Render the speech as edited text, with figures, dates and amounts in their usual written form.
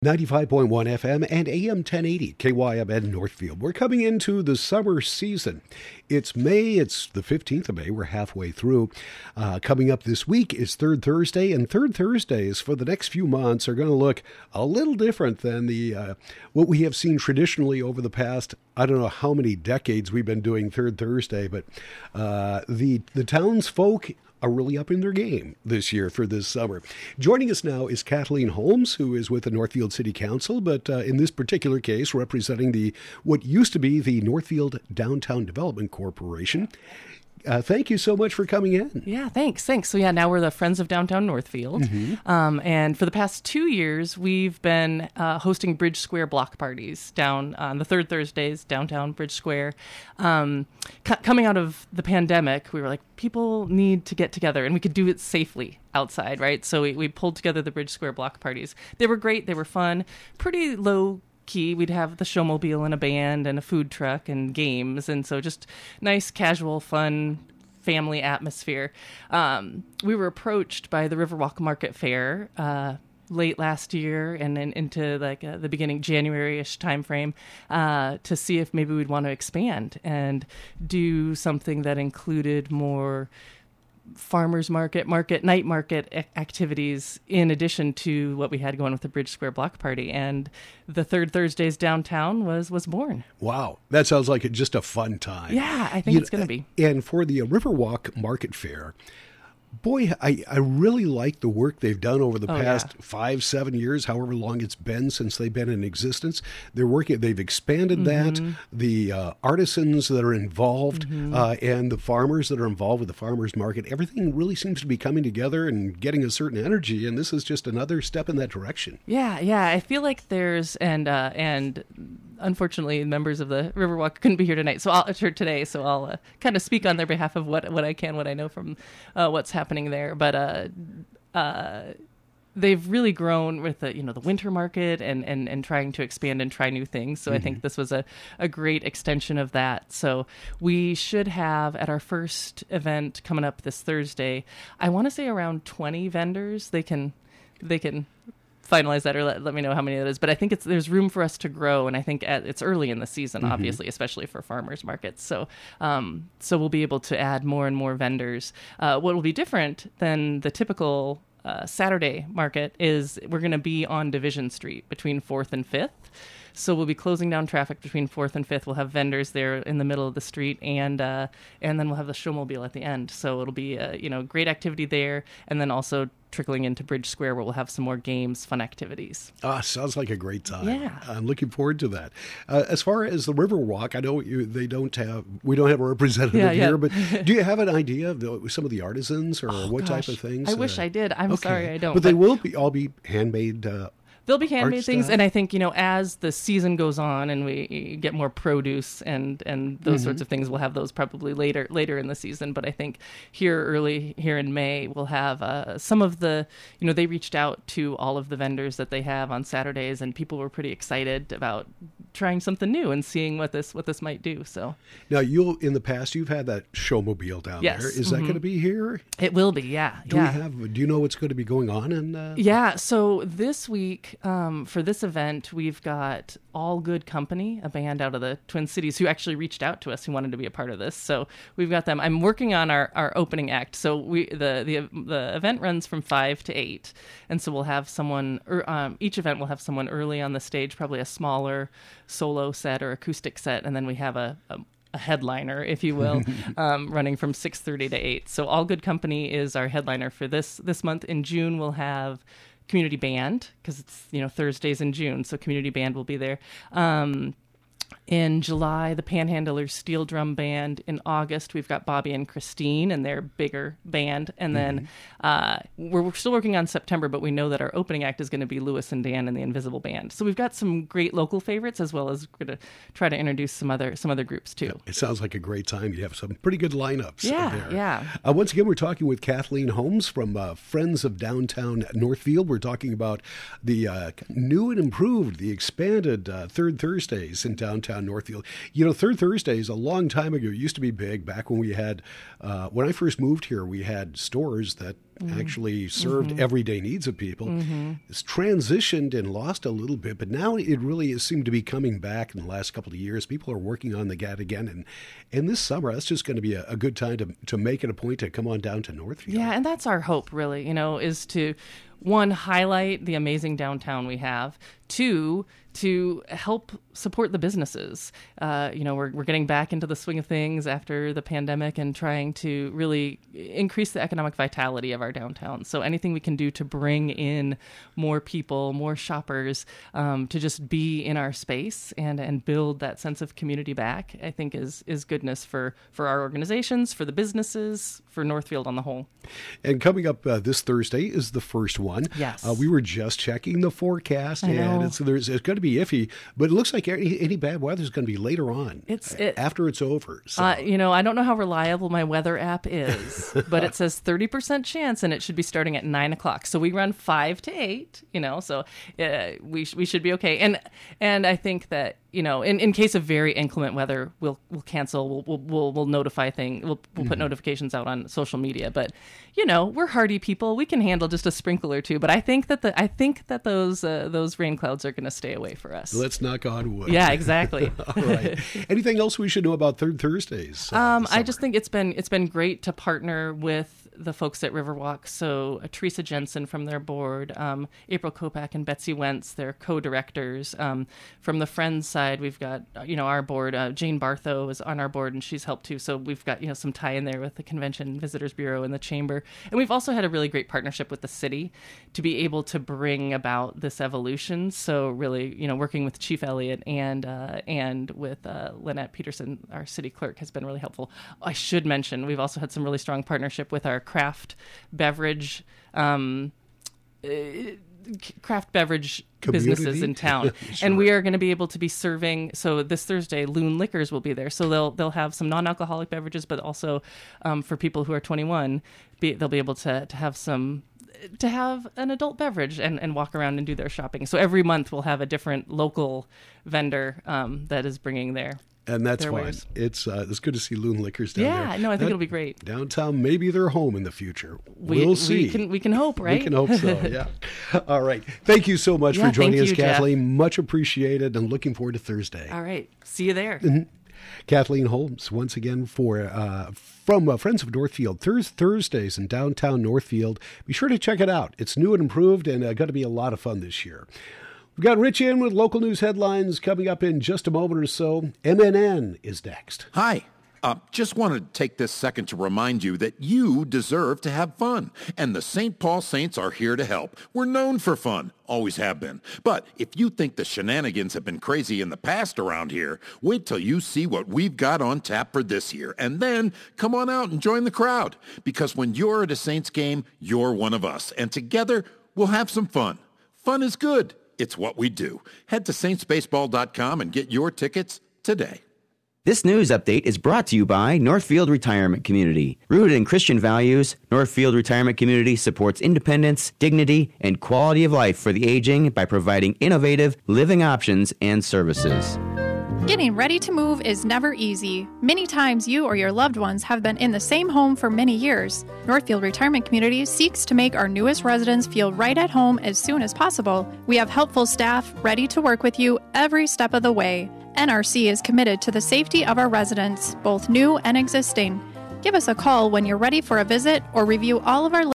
95.1 FM and AM 1080 KYMN Northfield. We're coming into the summer season. It's May. It's the 15th of May. We're halfway through. Coming up this week is Third Thursday, and Third Thursdays for the next few months are going to look a little different than the what we have seen traditionally over the past, I don't know how many decades we've been doing Third Thursday, but the townsfolk are really up in their game this year for this summer. Joining us now is Kathleen Holmes, who is with the Northfield City Council, but in this particular case representing what used to be the Northfield Downtown Development Corporation. Thank you so much for coming in. Yeah, thanks. So now we're the Friends of Downtown Northfield. Mm-hmm. And for the past 2 years, we've been hosting Bridge Square block parties down on the third Thursdays, downtown Bridge Square. Coming out of the pandemic, we were like, people need to get together, and we could do it safely outside, right? So we pulled together the Bridge Square block parties. They were great. They were fun. Pretty low key. We'd have the showmobile and a band and a food truck and games, and so just nice, casual, fun family atmosphere. We were approached by the Riverwalk Market Fair late last year and then into the beginning January-ish timeframe to see if maybe we'd want to expand and do something that included more farmers market, night market activities in addition to what we had going with the Bridge Square block party. And the Third Thursdays downtown was born. Wow. That sounds like just a fun time. Yeah, I think it's going to be. And for the Riverwalk Market Fair, boy, I really like the work they've done over the past 5-7 years, however long it's been since they've been in existence. They've expanded that. The artisans that are involved and the farmers that are involved with the farmers market, everything really seems to be coming together and getting a certain energy. And this is just another step in that direction. Yeah. I feel like there's and unfortunately, members of the Riverwalk couldn't be here tonight, so I'll kind of speak on their behalf of what I know from what's happening there. But they've really grown with the winter market and trying to expand and try new things. So I think this was a great extension of that. So we should have at our first event coming up this Thursday, I want to say around 20 vendors. They can finalize that or let me know how many that is, but I think there's room for us to grow, and I think it's early in the season, obviously, especially for farmers markets. So we'll be able to add more and more vendors. What will be different than the typical Saturday market is we're going to be on Division Street between 4th and 5th. So we'll be closing down traffic between 4th and 5th. We'll have vendors there in the middle of the street, and then we'll have the showmobile at the end. So it'll be great activity there, and then also trickling into Bridge Square where we'll have some more games, fun activities. Sounds like a great time. Yeah. I'm looking forward to that. As far as the Riverwalk, I know we don't have a representative here, but do you have an idea of some of the artisans or type of things? I wish I did. I'm sorry I don't. But they will all be handmade. There'll be handmade things, and I think, as the season goes on and we get more produce and those sorts of things, we'll have those probably later in the season. But I think early in May, we'll have some of the, they reached out to all of the vendors that they have on Saturdays, and people were pretty excited about trying something new and seeing what this might do. So now in the past, you've had that showmobile down there. Is that going to be here? It will be, yeah. Do you know what's going to be going on? So this week, for this event, we've got All Good Company, a band out of the Twin Cities who actually reached out to us who wanted to be a part of this. So we've got them. I'm working on our opening act. So the event runs from 5 to 8. And so we'll have someone, each event will have someone early on the stage, probably a smaller solo set or acoustic set. And then we have a headliner, if you will, running from 6:30 to 8. So All Good Company is our headliner for this month. In June, we'll have community band, because it's Thursdays in June, so community band will be there. In July, the Panhandlers Steel Drum Band. In August, we've got Bobby and Christine and their bigger band. And then we're still working on September, but we know that our opening act is going to be Lewis and Dan and the Invisible Band. So we've got some great local favorites, as well as we're going to try to introduce some other groups too. It sounds like a great time. You have some pretty good lineups there. Yeah. Once again, we're talking with Kathleen Holmes from Friends of Downtown Northfield. We're talking about the new and improved, the expanded Third Thursdays in downtown Northfield. Third Thursdays, a long time ago, used to be big. Back when we had, when I first moved here, we had stores that actually served everyday needs of people. It's transitioned and lost a little bit, but now it really seemed to be coming back in the last couple of years. People are working on the GAT again, and this summer, that's just going to be a good time to make it a point to come on down to Northfield. Yeah, and that's our hope, really, is to, one, highlight the amazing downtown we have. Two, to help support the businesses. We're getting back into the swing of things after the pandemic and trying to really increase the economic vitality of our downtown. So anything we can do to bring in more people, more shoppers, to just be in our space and build that sense of community back, I think is goodness for our organizations, for the businesses, for Northfield on the whole. And coming up this Thursday is the first one. Yes. We were just checking the forecast, and it's going to be iffy, but it looks like any bad weather is going to be later on, after it's over. So. I don't know how reliable my weather app is, but it says 30% chance, and it should be starting at 9 o'clock. So we run 5 to 8, so we should be okay. And I think that, in case of very inclement weather, we'll cancel. We'll notify We'll put notifications out on social media. But we're hardy people. We can handle just a sprinkle or two. But I think that those rain clouds are going to stay away for us. Let's knock on wood. Yeah, exactly. All right. Anything else we should know about Third Thursdays? I just think it's been great to partner with the folks at Riverwalk. So Teresa Jensen from their board, April Kopak and Betsy Wentz, their co-directors. From the Friends side, we've got our board. Jane Bartho is on our board, and she's helped too. So we've got some tie in there with the Convention Visitors Bureau and the Chamber. And we've also had a really great partnership with the city to be able to bring about this evolution. So really, working with Chief Elliott and with Lynette Peterson, our city clerk, has been really helpful. I should mention we've also had some really strong partnership with our craft beverage businesses in town. Sure. And we are going to be able to be serving. So this Thursday, Loon Liquors will be there. So they'll have some non-alcoholic beverages, but also for people who are 21, they'll be able to have an adult beverage and walk around and do their shopping. So every month we'll have a different local vendor that is bringing their And that's fine. Wares. It's good to see Loon Liquors down there. Yeah, no, I think it'll be great. Downtown, maybe they're home in the future. We'll see. We can hope, right? We can hope so, yeah. All right. Thank you so much for joining us, Kathleen. Jeff. Much appreciated, and looking forward to Thursday. All right. See you there. Mm-hmm. Kathleen Holmes, once again, from Friends of Northfield, Thursdays in downtown Northfield. Be sure to check it out. It's new and improved, and going to be a lot of fun this year. We've got Rich in with local news headlines coming up in just a moment or so. MNN is next. Hi. Just wanted to take this second to remind you that you deserve to have fun. And the St. Paul Saints are here to help. We're known for fun. Always have been. But if you think the shenanigans have been crazy in the past around here, wait till you see what we've got on tap for this year. And then come on out and join the crowd. Because when you're at a Saints game, you're one of us. And together, we'll have some fun. Fun is good. It's what we do. Head to saintsbaseball.com and get your tickets today. This news update is brought to you by Northfield Retirement Community. Rooted in Christian values, Northfield Retirement Community supports independence, dignity, and quality of life for the aging by providing innovative living options and services. Getting ready to move is never easy. Many times you or your loved ones have been in the same home for many years. Northfield Retirement Community seeks to make our newest residents feel right at home as soon as possible. We have helpful staff ready to work with you every step of the way. NRC is committed to the safety of our residents, both new and existing. Give us a call when you're ready for a visit or review all of our